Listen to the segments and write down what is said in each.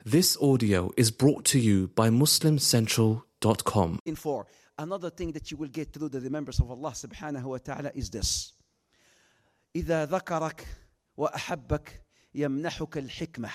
This audio is brought to you by MuslimCentral.com. In 4, another thing that you will get through the remembrance of Allah subhanahu wa ta'ala is this. إذا ذكرك وأحبك يمنحك الحكمة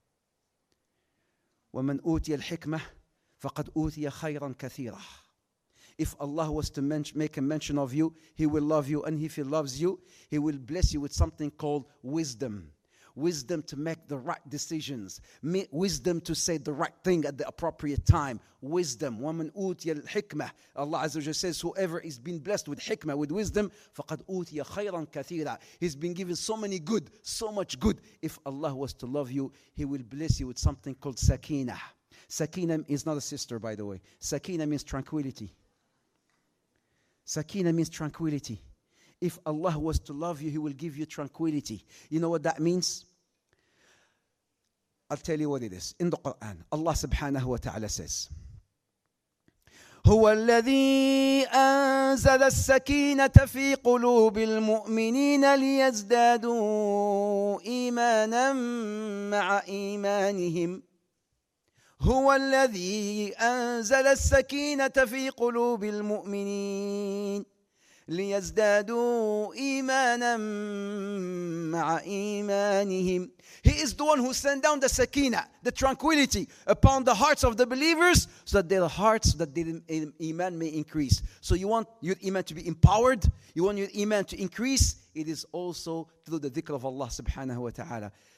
ومن أوتي الحكمة فقد أوتي خيرا كثيرا. If Allah was to make a mention of you, He will love you, and if He loves you, He will bless you with something called wisdom. Wisdom to make the right decisions. Wisdom to say the right thing at the appropriate time. Wisdom. وَمَنْ أُوتِيَ الْحِكْمَةِ Allah Azza wa Jalla says, whoever is been blessed with hikmah, with wisdom, فَقَدْ أُوتِيَ خَيْرًا كَثِيرًا. He's been given so much good. If Allah was to love you, He will bless you with something called sakina. Sakina is not a sister, by the way. Sakina means tranquility. Sakina means tranquility. If Allah was to love you, He will give you tranquility. You know what that means? I'll tell you what it is. In the Quran, Allah subhanahu wa ta'ala says, هو الذي أنزل السكينة في قلوب المؤمنين ليزدادوا إيمانا مع إيمانهم. هو الذي أنزل السكينة في قلوب المؤمنين ليزدادوا إيمانا مع إيمانهم. He is the one who sent down the sakina, the tranquility upon the hearts of the believers, so that their hearts, that their iman may increase. So you want your iman to be empowered, you want your iman to increase, it is also through the dhikr of Allah subhanahu wa ta'ala.